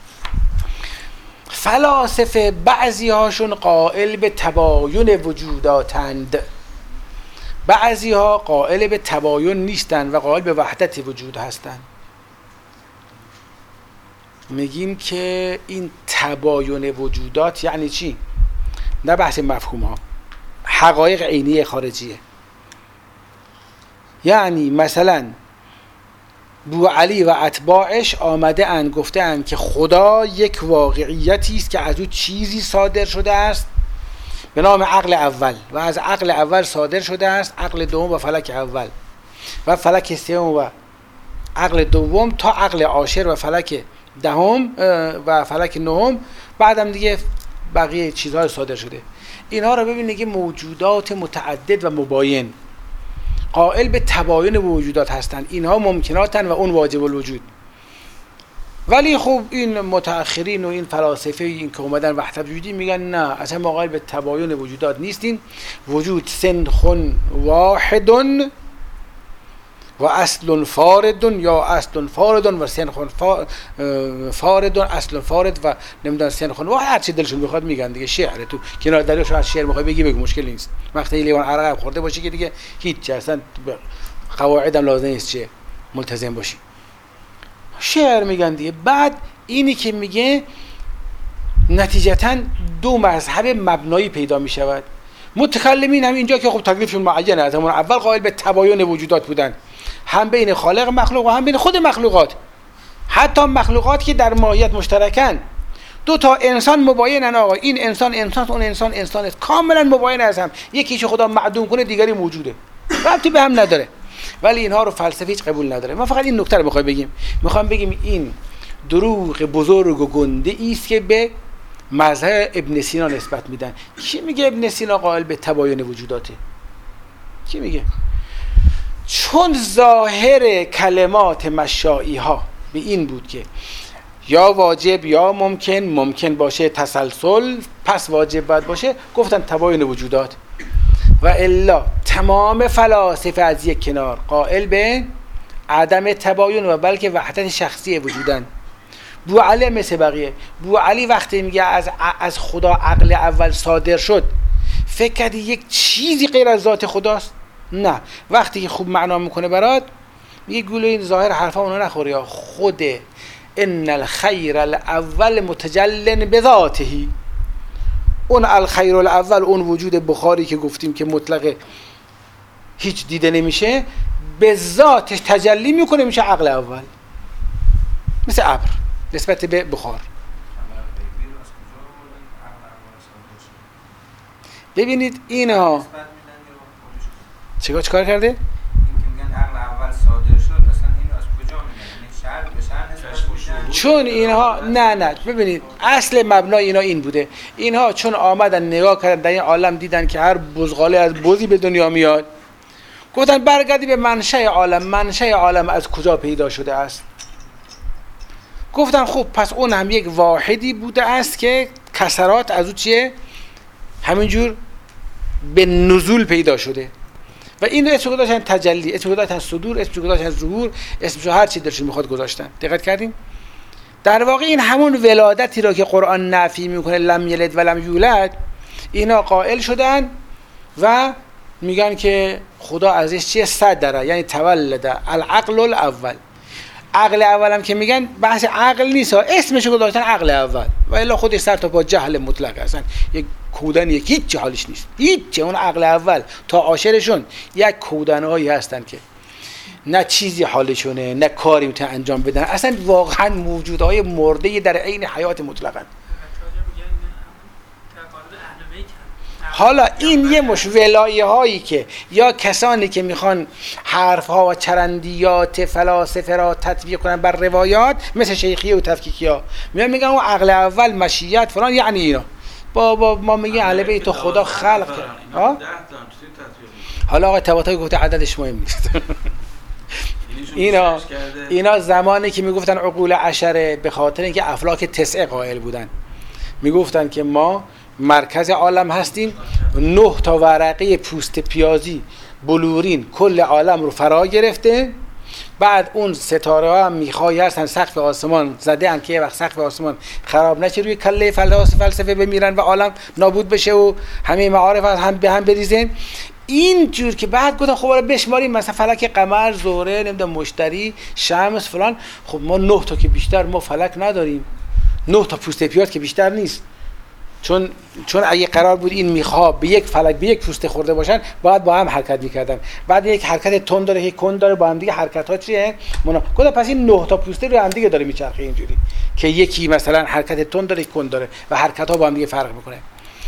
فلاسفه بعضی هاشون قائل به تباین وجوداتند، بعضی ها قائل به تباین نیستن و قائل به وحدت وجود هستن. میگیم که این تباین وجودات یعنی چی؟ نه بحث مفهوم ها، حقایق عینی خارجیه. یعنی مثلا بو علی و اتباعش آمده اند گفته اند که خدا یک واقعیتی است که از او چیزی صادر شده است به نام عقل اول و از عقل اول صادر شده است عقل دوم و فلک اول و فلک سوم و عقل دوم تا عقل عاشر و فلک دهم و فلک نهم، بعدم دیگه بقیه چیزها صادر شده. اینها رو ببینید که موجودات متعدد و مباین قائل به تباین وجودات هستند. اینها ممکناتن و اون واجب الوجود. ولی خب این متأخرین و این فلاسفه این که اومدن وحدت وجودی میگن نه، اصلا ما قائل به تباین وجودات نیستیم. وجود سنخ واحد و اصل فارد یا اصل فارد و سنخ فارد اصل فارد و نمیدونم سنخ واحد، هر چی دلشون بخواد میگن دیگه. شعر تو کنار دلش از شعر میخوای بگی بگو، مشکل نیست. وقتی لیوان عرق خورده باشه که دیگه هیچ اصلا قواعدم لازم نیست چه ملتزم باشی. شعر میگن دیگه. بعد اینی که میگه نتیجتاً دو مذهب مبنایی پیدا میشود. متکلمین هم اینجا که خب تکلیفشون معینه، از همون اول قائل به تباین وجودات بودن، هم بین خالق مخلوق و هم بین خود مخلوقات، حتی مخلوقات که در ماهیت مشترکن. دو تا انسان مباینن آقا، این انسان انسان اون انسان انسان است، کاملا مباین از هم. یکیش خدا معدوم کنه دیگری موجوده، ربطی به هم نداره. ولی اینها رو فلسفه هیچ قبول نداره. ما فقط این نکته رو میخوایم بگیم، میخوام بگیم این دروغ بزرگ و گنده است که به مذهب ابن سینا نسبت میدن. کی میگه ابن سینا قائل به تباین وجوداته؟ کی میگه؟ چون ظاهر کلمات مشائی ها به این بود که یا واجب یا ممکن، ممکن باشه تسلسل، پس واجب باید باشه، گفتن تباین وجودات. و الا تمام فلاسفه از یک کنار قائل به عدم تباین و بلکه وحدت شخصی وجودن. بو علی مثل بقیه. بو علی وقتی میگه از از خدا عقل اول صادر شد، فکر کردی یک چیزی غیر از ذات خداست؟ نه. وقتی که خوب معنا میکنه برات میگه گوله این ظاهر حرفا اونو نخوری، یا خود ان الخیر الاول متجلن بذاته. اون الخیر الاول، اون وجود بخاری که گفتیم که مطلق هیچ دیده نمیشه، به ذاتش تجلی میکنه، میشه عقل اول، مثل ابر نسبت به بخار. ببینید اینها چیکار چیکار کرده؟ این که میگن عقل اول صادر شد، اصلا اینو از کجا میگن؟ شرط به شرط. چون اینها نه نه ببینید اصل مبنای اینا این بوده. اینها چون آمدن نگاه کردن در این عالم، دیدن که هر بزغاله از بزی به دنیا میاد، گفتن برگردی به منشأ عالم. منشأ عالم از کجا پیدا شده است؟ گفتن خب پس اون هم یک واحدی بوده است که کسرات از او چیه؟ همینجور به نزول پیدا شده. و این رو اسم گذاشتن تجلی، اسم گذاشتن صدور، اسم گذاشتن ظهور، اسمشو هر چی دلشون میخواد گذاشتن. دقت کردین؟ در واقع این همون ولادتی را که قرآن نفی میکنه، لم یلد و لم یولد، اینا قائل شدن و میگن که خدا ازش چیه؟ صدره، یعنی تولد العقل الاول. عقل اول هم که میگن بحث عقل نیست، اسمشو گذاشتن عقل اول، و الا خودش سر تا پا جهل مطلق هستن. یک کودن یک هیچ حالش نیست، هیچ. اون عقل اول تا عاشرشون یک کودنهایی هستن که نه چیزی حالشونه، نه کاری میتونن انجام بدن، اصلا واقعا موجودهای مرده در عین حیات مطلقاً. حالا این یه مش ولایه هایی که یا کسانی که میخوان حرف ها و چرندیات فلاسفه را تطبیق کنن بر روایات مثل شیخیه و تفکیکی ها میان میگن اون عقل اول مشیت فلان، یعنی اینا با, با ما میگه اهل بیت خدا خلق کرد. ها حالا آقای طباطبایی گفته عددش مهم نیست. اینا اینا زمانی که میگفتن عقول عشره به خاطر اینکه افلاک تسعه قائل بودن، میگفتن که ما مرکز عالم هستیم، نه تا ورقه پوست پیازی بلورین کل عالم رو فرا گرفته، بعد اون ستاره ها هم میخوایی هستن سقف آسمان زده ان که یه وقت سقف آسمان خراب نشه روی کله فلاسفه فلسفه بمیرن و عالم نابود بشه و همه معارف هم به هم بریزن. این جور که بعد گفتن خب برای بشماریم مثلا فلک قمر، زهره، نمیدونم مشتری، شمس فلان، خب ما نه تا که بیشتر ما فلک نداریم، نه تا پوست پیاز که بیشتر نیست، چون چون اگه قرار بود این میخواب به یک فلک به یک پوسته خورده باشن باید با هم حرکت میکردن، بعد یک حرکت تند داره یک کند داره، با هم دیگه حرکت ها چیه منا گفتن پس این نه تا پوسته رو هم دیگه داره میچرخه اینجوری که یکی مثلا حرکت تند داره یک کند داره و حرکت ها با هم دیگه فرق میکنه.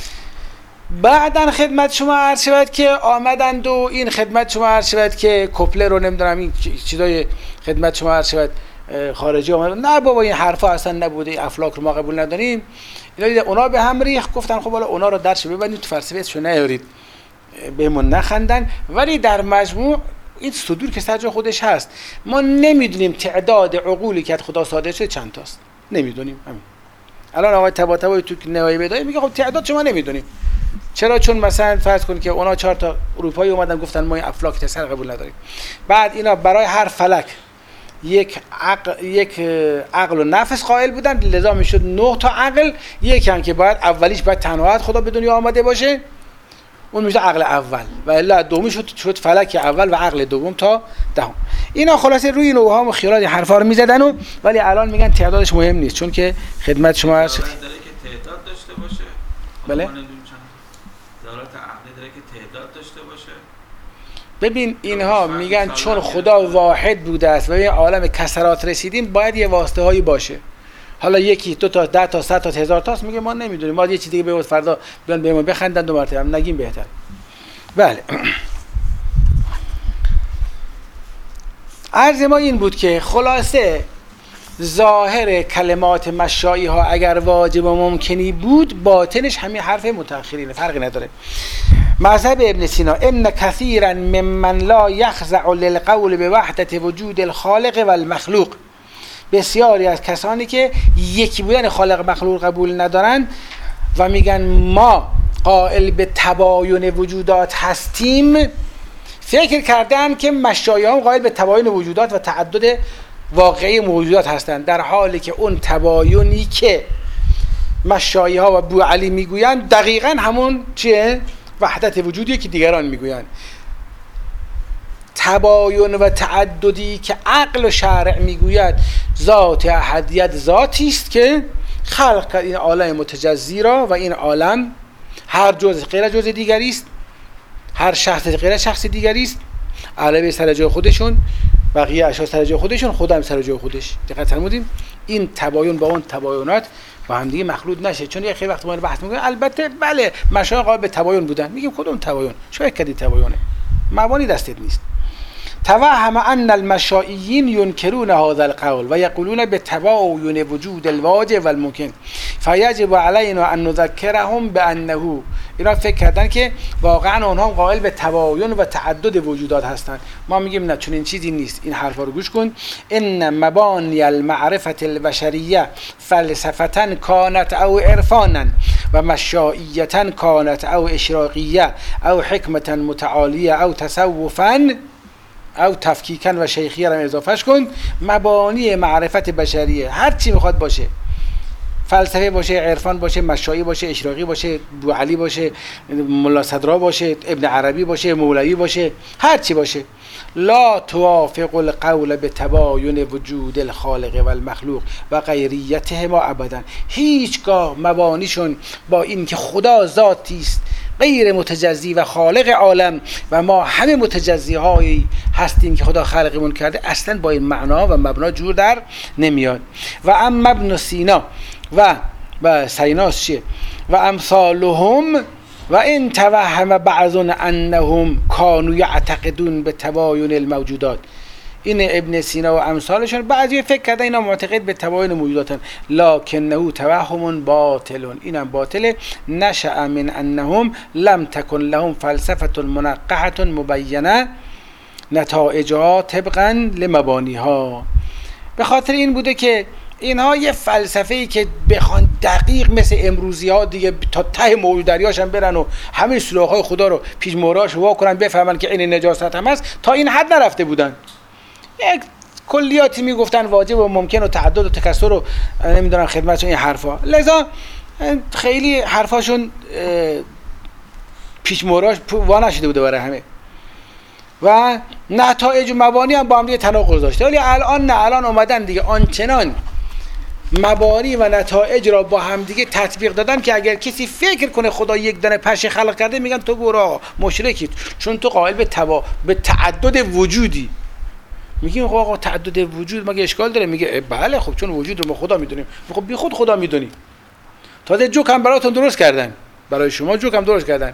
بعدن خدمت شما عرض شود که آمدند و این خدمت شما عرض شود که کپلر رو نمیدونم این چیزای خدمت شما عرض شود خارجی آمدند، نه بابا این حرفا اصلا نبوده، افلاک رو ما قبول نداریم. اینا اونا به هم ریخت، گفتن خب حالا اونا رو درش ببندید تو فلسفه اسمشو نیارید بهمون نخندن، ولی در مجموع این صدور که سر جای خودش هست. ما نمیدونیم تعداد عقولی که خدا صادر شده چند تاست، نمیدونیم. همین الان آقای طباطبایی تو نهایی بدایی میگه خب تعداد شما نمیدونیم. چرا؟ چون مثلا فرض کنید که اونا چهار تا اروپایی اومدن گفتن ما این افلاک تسر قبول نداریم، بعد اینا برای هر فلک یک عقل یک عقل و نفس قائل بودن، لذا میشد نه تا عقل، یکی هم که باید اولیش باید تنهایت خدا به دنیا آمده باشه، اون میشه عقل اول، و الا دومی شد شد فلک اول و عقل دوم تا دهم. اینا خلاصه روی این اوهام و خیالات حرفا رو میزدن و ولی الان میگن تعدادش مهم نیست، چون که خدمت شما عرض شد داره که تعداد داشته باشه. بله دارات عقلی داره که تعداد داشته باشه. ببین اینها میگن چون خدا واحد بوده است و به عالم کسرات رسیدیم باید یه واسطه هایی باشه. حالا یکی دو تا ده تا صد تا هزار تاست، میگه ما نمیدونیم، ما یه چیز دیگه به فردا بیان بهمون بخندن دو مرتبه هم نگیم بهتر. بله عرض ما این بود که خلاصه ظاهر کلمات مشایی ها اگر واجب و ممکنی بود، باطنش همین حرف متأخرینه، فرقی نداره. مذهب ابن سینا ان کثیرا ممن لا یخضع للقول بوحدت وجود الخالق و المخلوق، بسیاری از کسانی که یکی بودن خالق مخلوق قبول ندارن و میگن ما قائل به تباین وجودات هستیم، فکر کردن که مشایخ قائل به تباین وجودات و تعدد واقعی موجودات هستند، در حالی که اون تباینی که مشایخ ها و ابو علی میگویند دقیقاً همون چیه؟ وحدت وجودی که دیگران میگویند. تباین و تعددی که عقل و شرع میگوید ذات احدیت ذاتی است که خلق کرد این عالم متجزی را و این عالم هر جزء غیر جزء دیگری است، هر شخص غیر شخص دیگری است، عالم سر جای خودشون، بقیه اشیاء سر جای خودشون، خودم سر جای خودش. دقت فرمودیم این تباین با اون تباینات با هم دیگه مخلوط نشه، چون یه خیلی وقت ما بحث می‌کنیم البته بله مشایخ قائل به تباین بودن، میگیم کدوم تباین؟ چه کدی تباینه؟ مبانی دستت نیست. توهم ان المشائیین ينكرون هذا القول و یقولون بتباین وجود الواجب والممکن فیجب علینا ان نذکرهم بانه، اینا فکر کردن که واقعا اونها قائل به تباین و تعدد وجودات هستند. ما میگیم نه، چون این چیزی نیست. این حرفا رو گوش کن. ان مبانی المعرفه البشریه فلسفه کانت او عرفانا و مشائیه کانت او اشراقیه او حکمه متعالیه او تصوفا او تفکیکن و شیخیه را اضافهش کن. مبانی معرفت بشریه هر چی میخواد باشه، فلسفه باشه، عرفان باشه، مشایی باشه، اشراقی باشه، ابو علی باشه، ملا صدرا باشه، ابن عربی باشه، مولوی باشه، هر چی باشه، لا توافق القول به تباین وجود الخالق و المخلوق و غیریتهما ابدا. هیچگاه مبانیشون با این که خدا ذاتی است غیر متجزی و خالق عالم و ما همه متجزی هایی هستیم که خدا خلقمون کرده، اصلا با این معنا و مبنا جور در نمیاد. و اما ابن سینا و و سیناس چیه و امثالهم و این توهم بعضون انهم کانوا یعتقدون به تباین الموجودات. این ابن سینا و امثالشون بعضی فکر کردن اینا معتقد به تباین موجوداتن، لکنه توهم باطل، اینم باطله. نشأ من انهم لم تکن لهم فلسفه منقحه مبینه نتایجها طبقا لمبانیها. به خاطر این بوده که اینها یه فلسفه‌ای که بخوان دقیق مثل امروزی ها دیگه تا ته موج دریاش هم برن و همه سلاح‌های خدا رو پیش موراش وا کنن بفهمن که این نجاست هم هست، تا این حد نرفته بودن. یک کلیاتی میگفتن واجب و ممکن و تعدد و تکثر و نمیدونم خدمتشون این حرفا، لذا خیلی حرفاشون پیش موراش وا نشده بوده برای همه و نتایج و مبانی هم با هم دیگه تناقض داشته. ولی الان نه، الان اومدن دیگه آنچنان مبانی و نتایج را با هم دیگه تطبیق دادن که اگر کسی فکر کنه خدا یک دانه پشه خلق کرده میگن تو برو مشرکی، چون تو قائل به تبا به تعدد وجودی. میگیم خب آقا تعدد وجود مگه اشکال داره؟ میگه بله خب چون وجود رو ما خدا میدونیم. خب بی خود خدا میدونی. تازه جوک هم براتون درست کردن، برای شما جوک هم درست کردن.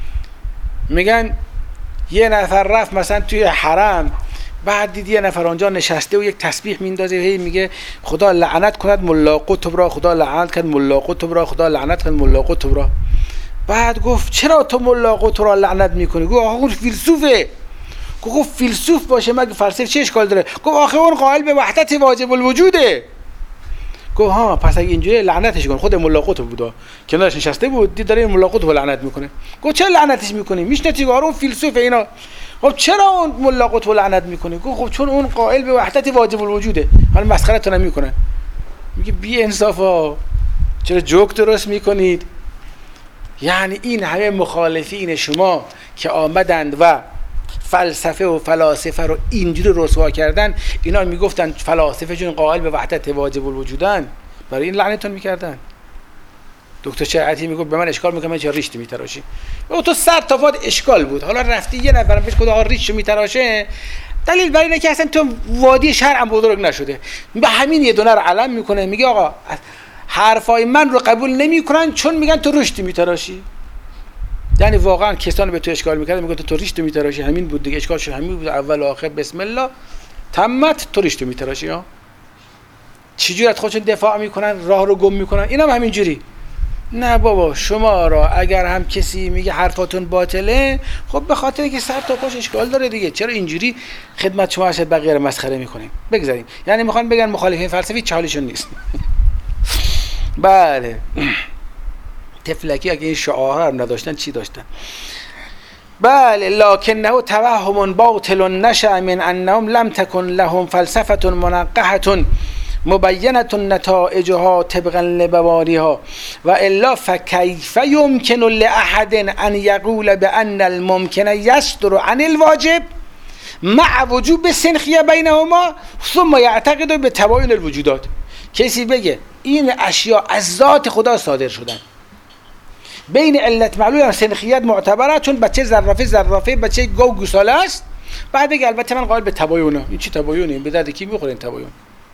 میگن یه نفر رفت مثلا توی حرم، بعد دید یه نفر آنجا نشسته و یک تسبیح میندازه، هی میگه خدا لعنت کند ملا قطب را، خدا لعنت کند ملا قطب را، خدا لعنت کند ملا قطب را. بعد گفت چرا تو ملا قطب را لعنت میکنی؟ گفت آخه اون فیلسوفه. گفت فیلسوف باشه مگه فلسفه چه اشکال داره؟ گفت آخه اون قائل به وحدت واجب الوجوده. گفت ها پس اگه اینجوری لعنتش کن. خود ملا قطب بودا کنارش نشسته بود، دید داره این ملا قطب لعنت میکنه. گفت چرا لعنتش میکنی؟ میشناسی اون فیلسوف اینا. خب چرا اون ملا قطب لعنت میکنه؟ گفت خب چون اون قائل به وحدت واجب الوجوده. حالا مسخرهتون میکنن. میگه بی انصافا چرا جوک درست میکنید؟ یعنی این همه مخالفین شما که آمدند و فلسفه و فلاسفه رو اینجوری رسوا کردن، اینا میگفتن فلاسفه چون قائل به وحدت واجب الوجودن، برای این لعنتون میکردن. دکتر شریعتی میگفت به من اشکال میکنه من چه ریشت میتراشی. او تو صد تا فاد اشکال بود، حالا رفتی یه نفر بهش خدا ریشت میتراشه، دلیل برای اینه که اصلا تو وادی شرع هم بزرگ نشده. به همین یه دونه رو علم میکنه، میگه آقا حرفای من رو قبول نمیکنن چون میگن تو ریشت میتراشی. یعنی واقعا کسان به تو اشکال میکرد میگه تو ریشت میتراشی، همین بود دیگه، اشکالش همین بود، اول و آخر بسم الله تمت تو ریشت میتراشی. ها چجوری از خودشون دفاع میکنن، راه رو گم میکنن. اینا هم همینجوری. نه بابا شما را اگر هم کسی میگه حرفاتون باطله، خب به خاطر که سر تا پاش اشکال داره دیگه، چرا اینجوری خدمت شما هست بقیه رو مسخره میکنیم؟ بگذاریم. یعنی میخوان بگن مخالفین فلسفی چالشون نیست. بله تفلکی اگه این شعارها هم نداشتن چی داشتن؟ بله لکنه توهم باطل نشأ من انهم لم تکن لهم فلسفه منقحه مبینه نتائجها طبقا لمبانیها و الا فکیف یمکن لاحد ان یقول بان الممکن یصدر عن الواجب مع وجوب سنخیه بینهما ثم یعتقد به تباین الوجودات. کسی بگه این اشیاء از ذات خدا صادر شدن، بین علت معلول هم سنخیت معتبره چون بچه زرافه زرافه بچه گو گوساله است، بعد بگه البته من قائل به تباینه. این چی تباینه؟ به درد کی میخوره این تباین؟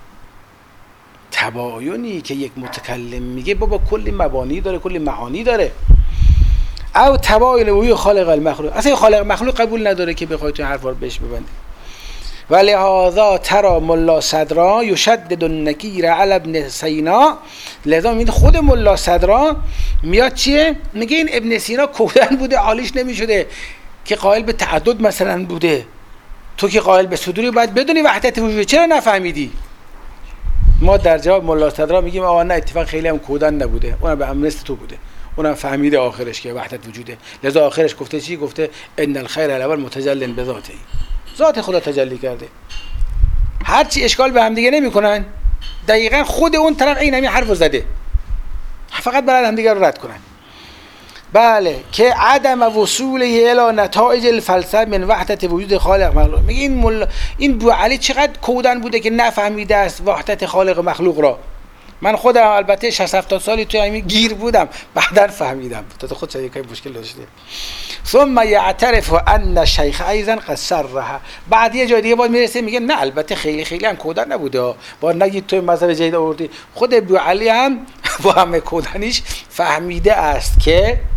تباینی که یک متکلم میگه بابا کلی مبانی داره، کلی معانی داره. او تباین وی خالق المخلوق، اصلا خالق مخلوق قبول نداره که بخوای تو حرفا رو بهش ببندی. ولهذا ترى ملا صدرا یشدد النکیر علی ابن سینا. لذا این خود ملا صدرا میاد چیه؟ میگه این ابن سینا کودن بوده، حالیش نمیشده که قائل به تعدد مثلا بوده. تو که قائل به صدوری باید بدونی وحدت وجود، چرا نفهمیدی؟ ما در جواب ملا صدرا میگیم آقا نه اتفاق خیلی هم کودن نبوده، اونم به امرست تو بوده، اونم فهمیده آخرش که وحدت وجوده. لذا آخرش گفته چی؟ گفته ان الخیر الاول متجل بذاته، ذات خدا تجلی کرده. هر چی اشکال به هم دیگه نمیکنن، دقیقاً خود اون طرف این همین حرفو زده، فقط برای هم دیگه رو رد کنن. بله که عدم وصول الی نتایج الفلسفه من وحدت وجود خالق مخلوق. میگه این مل... این بو علی چقدر کودن بوده که نفهمیده است وحدت خالق مخلوق را. من خودم البته شصت هفتاد سالی توی همین گیر بودم، بعداً فهمیدم. تو خود چه یکی مشکل داشته. ثم یعترف ان شیخ ایضا قد صرح. بعد یه جای دیگه باید میرسه میگه نه البته خیلی خیلی هم کودن نبوده، با نگید تو مذهب جدید آوردی. خود ابو علی هم با همه کودنیش فهمیده است که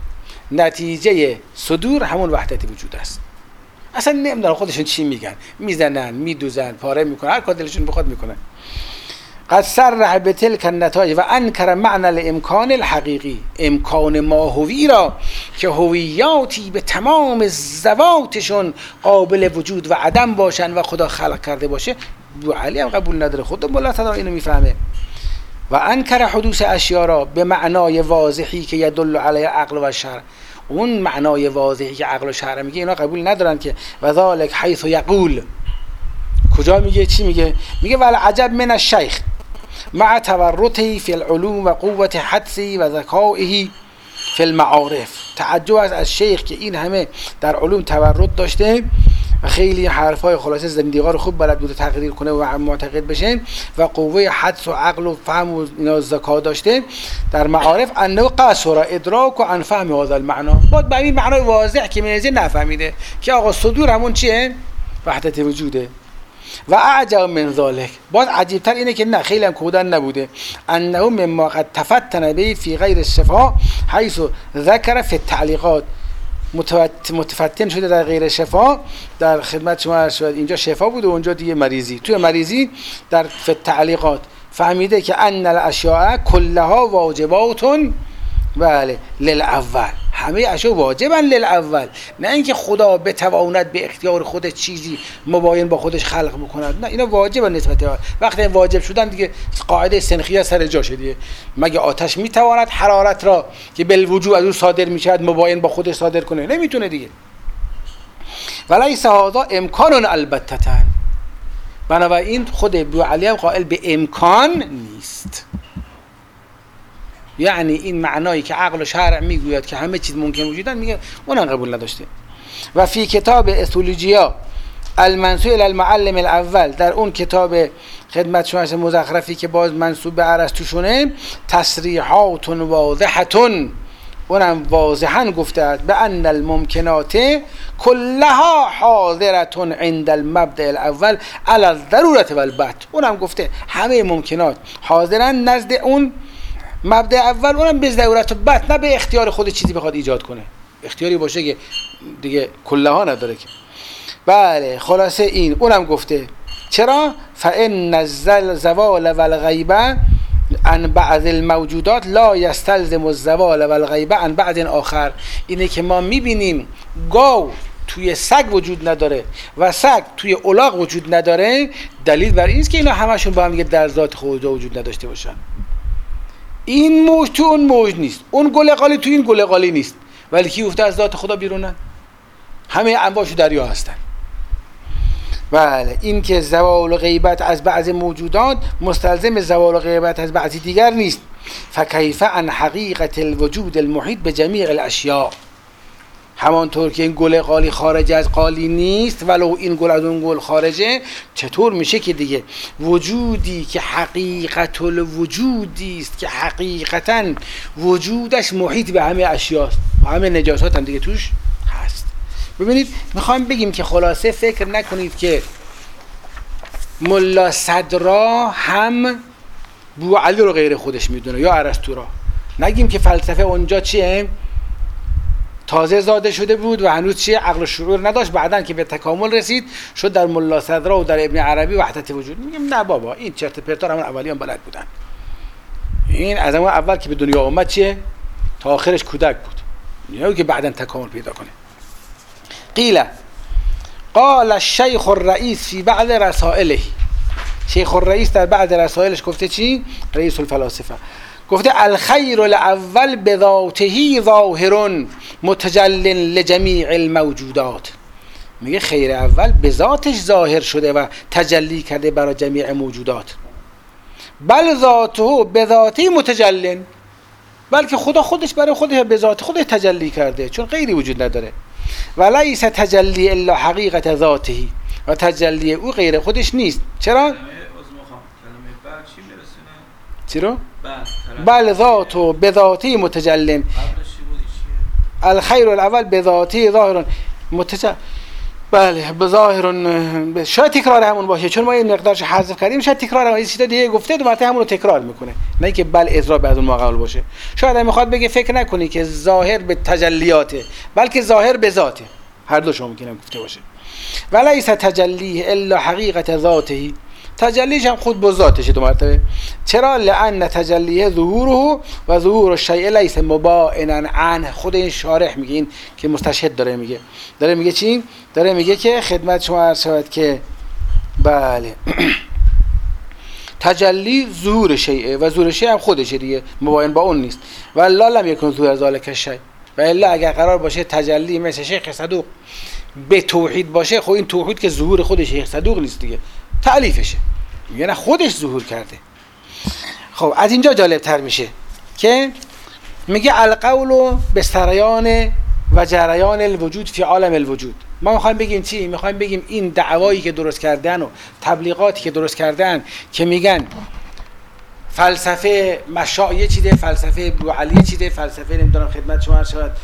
نتیجه صدور همون وحدت وجود است. اصلا نمیدونن خودشون چی میگن، میزنن، میدوزن، پاره میکنن، هر کار دلشون بخواد میکنن. قد صرح بتلك النتایج و انکر معنی الامکان الحقیقی، امکان ماهوی را که هویاتی به تمام ذواتشون قابل وجود و عدم باشن و خدا خلق کرده باشه، ابو علی هم قبول نداره. خود مولا صدرا اینو میفهمه. و انکر حدوث اشیا را به معنای واضحی که یدل علی عقل و شرع، اون معنای واضحی که عقل و شرع میگه اینا قبول ندارن که و ذالک حیث یقول، کجا میگه؟ چی میگه؟ میگه والعجب من الشیخ مع تورطه فی العلوم و قوت حدسی و ذکائه فی المعارف. تعجب است از شیخ که این همه در علوم تورط داشته و خیلی حرفای خلاصه زندگی‌ها رو خوب بلد بوده تقریر کنه و معتقد بشه و قوه حدس و عقل و فهم و اینا ذکا داشته در معارف. انه قصر ادراک و عن فهم هذا المعنى، بعد به این معنای واضح که منزه نفهمیده که آقا صدور همون چیه؟ وحدت وجوده. و اعجب من ذلك، باز عجیبتر اینه که نه خیلی هم کودن نبوده، انه مما قد تفتن به فی غیر الشفا حیث ذکر فی التعلیقات، متفتن شده در غیر شفا. در خدمت شما شد اینجا شفا بود و اونجا دیگه مریضی. توی مریضی در فی التعلیقات فهمیده که ان الاشیاء کلها واجبات بله للاول، همه اشیاء واجبن للاول، نه اینکه خدا بتواند به اختیار خودش چیزی مباین با خودش خلق بکند، نه اینا واجبن نسبت اول. وقتی واجب شدن دیگه قاعده سنخیه سر جاشه دیگه. مگه آتش میتواند حرارت را که بالوجود از او صادر میشد مباین با خودش صادر کنه؟ نمیتونه دیگه. ولیس هذا امکان البتة، بنابراین خود ابو علی هم قائل به امکان نیست. یعنی این معنایی که عقل و شرع میگوید که همه چیز ممکن وجودن، میگه اونم قبول نداشته. و فی کتاب اثولوژیا المنسوب الی المعلم الاول، در اون کتاب خدمت شما مزخرفی که باز منسوب به ارسطوشونه، تصریحات واضحه، اونم واضحا گفته است به ان الممکنات کلها حاضره عند المبدأ الاول علی الضروره والبت، اونم گفته همه ممکنات حاضرن نزد اون مبدأ اول، اونم به ضرورت و بت، نه به اختیار خود چیزی بخواد ایجاد کنه. اختیاری باشه که دیگه کلها نداره که. بله خلاصه این اونم گفته چرا؟ فان الزوال والغیبه عن بعض الموجودات لا یستلزم الزوال والغیبه عن بعض آخر. اینه که ما میبینیم گاو توی سگ وجود نداره و سگ توی الاغ وجود نداره، دلیل بر این است که اینا همشون با هم دیگه در ذات خود وجود نداشته باشن. این موج تو اون موج نیست، اون گل قالی تو این گل قالی نیست، ولی کی گفته از ذات خدا بیرونن؟ همه انواع دریا هستن. بله این که زوال و غیبت از بعض موجودات مستلزم زوال و غیبت از بعضی دیگر نیست. فکیف عن حقیقت الوجود المحیط به جمیع الاشیاء، همانطور که این گل قالی خارج از قالی نیست ولو این گل از اون گل خارجه، چطور میشه که دیگه وجودی که حقیقت الوجودی است که حقیقتا وجودش محیط به همه اشیاست و همه نجاسات هم دیگه توش هست. ببینید میخوایم بگیم که خلاصه فکر نکنید که ملا صدرا هم بو علی رو غیر خودش میدونه یا ارسطو را. نگیم که فلسفه اونجا چیه؟ تازه زاده شده بود و هنوز چیه؟ عقل و شعور نداشت، بعدن که به تکامل رسید شد در ملا صدرا و در ابن عربی وحدت وجود. میگیم نه بابا، این چرت پرتا همون اولیان بلد بودن. این از اون اول که به دنیا اومد چیه؟ تا آخرش کودک بود، نه که بعدن تکامل پیدا کنه. قیل قال الشیخ الرئیس فی بعض رسائله، شیخ الرئیس در بعض رسائلش گفته چی؟ رئیس الفلاسفه گفته الخیر الاول بذاته ظاهر متجل لجمیع الموجودات. میگه خیر اول به ذاتش ظاهر شده و تجلی کرده برای جمیع موجودات. بل ذاته به ذاته متجل، بلکه خدا خودش برای خودش به ذات خودش تجلی کرده، چون غیری وجود نداره. ولیس تجلی الا حقیقت ذاته، و تجلی او غیر خودش نیست. چرا؟ چی رو؟ بل ذاته به ذاته متجل، الخیر الاول به ذاته ظاهر متجل. بله بظاهر شاید تکرار همون باشه، چون ما این مقدارش حذف کردیم، شاید تکرار همون چیزا دیگه گفته دو مرتبه همون رو تکرار میکنه، نه اینکه بل اضراب از اون ما قبل باشه. شاید هم میخواد بگه فکر نکنی که ظاهر به تجلیاته، بلکه ظاهر به ذاته، هر دو شما ممکنه گفته باشه. ولیس تجلیه الا حقیقت ذاته، تجلیش هم خود به ذاتشه دو مرتبه. چرا؟ لأن تجلیه ظهوره و ظهور الشیء لیس مبائنا عنه. خود این شارح میگه، این که مستشهد داره میگه، داره میگه چی؟ داره میگه که خدمت شما عرض شود که بله تجلی ظهور شیء و ظهور شیء هم خودشه دیگه، مباین با اون نیست. و الا لم یکن ظهور ذلک الشیء، و الا اگر قرار باشه تجلی مثل شیخ صدوق به توحید باشه، خب این توحید که ظهور خود شیخ صدوق نیست دیگه، تألیفشه، یعنی خودش ظهور کرده. خب از اینجا جالب تر میشه که میگه القول به سریان و جریان الوجود فی عالم الوجود. ما میخوایم بگیم چی؟ میخوایم بگیم این دعوایی که درست کردن و تبلیغاتی که درست کردن که میگن فلسفه مشاء یه چیده، فلسفه ابوعلی یه چیده، فلسفه نمیدونم خدمت شما شاید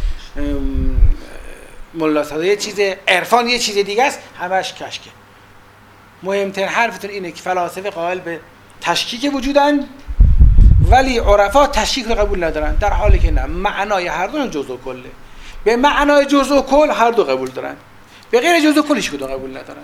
ملا صدر یه چیده، عرفان یه چیز دیگه است، همش کشکه. مهمترین حرفتون اینه که فلاسفه قائل به تشکیک وجودن، ولی عرفا تشکیک رو قبول ندارن، در حالی که نه، معنای هر دو جزء و کله. به معنای جزء و کل هر دو قبول دارن، به غیر جزء و کلش کدوم قبول ندارن.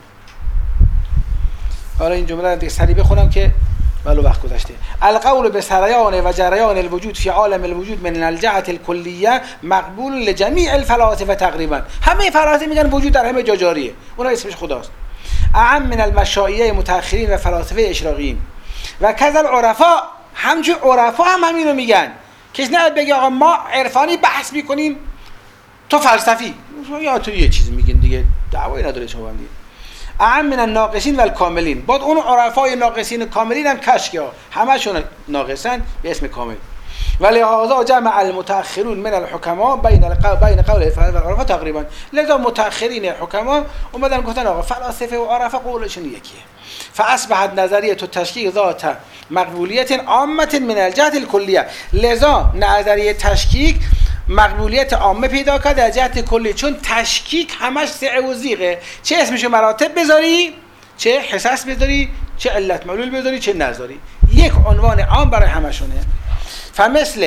حالا این جمله رو دیگه سریع بخونم که ولو وقت گذشته. القول به سریان و جریان الوجود فی عالم الوجود من الجهت الکلیه مقبول لجمیع الفلاسفه تقریبا. همه فلاسفه میگن وجود در همه جا جاریه، اونها اسمش خداست. اعم من المشایعه متأخرین و فلاسفه اشراقیین و کذا العرفا، همچون عرفا هم همین رو میگن. کسی نباید بگه آقا ما عرفانی بحث میکنیم تو فلسفی، یا تو یه چیزی میگین دیگه، دعوایی نداره شما هم دیگه. اعم من الناقصین و الکاملین، بعد اون عرفای ناقصین و کاملین هم کشکی ها، همشون ناقصن به اسم کامل. ولی هذا جمع المتأخرون من الحكماء بین القول بین قول الفلاسفه و العرفا تقریبا. لذا متأخرین حکما اومدن گفتن آقا فلاسفه و عرفا قولشون یکیه. فاصبحت نظریه تشکیک ذات مقبولیت عامه من الجهت الکلیه. لذا نظریه تشکیک مقبولیت عامه پیدا کرد در جهت کلی، چون تشکیک همش سعه و زیغه، چه اسمشو مراتب بذاری، چه حساس بذاری، چه علت معلول بذاری، چه نذاری، یک عنوان عام برای همشونه. فمثل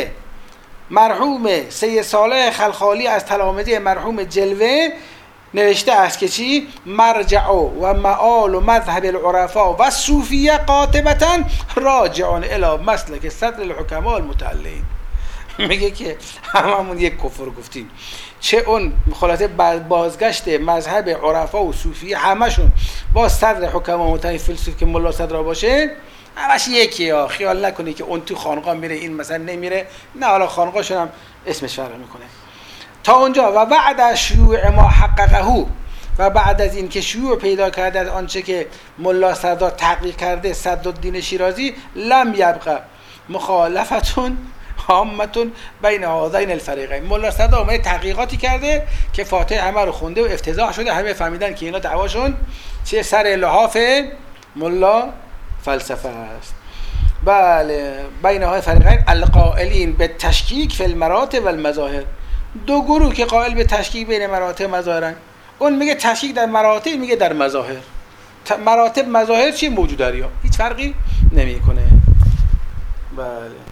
مرحوم سید صالح خلخالی از تلامذه مرحوم جلوه نوشته است که چی؟ مرجع و معال و مذهب العرفا و صوفیه قاطبتا راجع الی مسلک صدر الحکماء المتعلین. میگه که هممون یک کفر گفتیم، چه اون خلاصه بازگشت مذهب عرفا و صوفیه همشون با صدر حکما متعلین فلسفه که ملا صدر باشه، همش یکیه ها. خیال نکنی که اون تو خانقاه میره این مثلا نمیره، نه، حالا خانقاهشون هم اسمش فرق میکنه. تا اونجا و بعد از شیوع ما حققه، و بعد از این که شیوع پیدا کرده از آنچه که ملا صدر تحقیق کرده صدرالدین شیرازی، لم یبقى مخالفتون عامتون بین هذین الفریقین. ملا صدر اومده تحقیقاتی کرده که فاتحه همه رو خونده و افتضاح شده، همه فهمیدن که اینا دعواشون چه سر لحاف ملا فلسفه است. بله، بین های فریقین القائلین به تشکیک فی المراتب و المظاهر. دو گروه که قائل به تشکیک بین مراتب و مظاهرن. اون میگه تشکیک در مراتب، میگه در مظاهر. مراتب مظاهر چی؟ موجود دریا، هیچ فرقی نمیکنه. بله،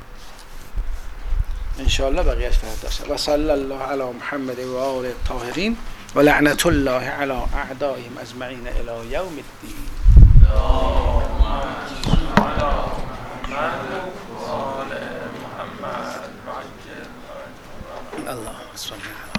ان شاء الله بقیه‌اش فردا شد. و صلی الله علی محمد و آل الطاهرین و لعنت الله علی اعدائهم اجمعین الی یوم الدین. الله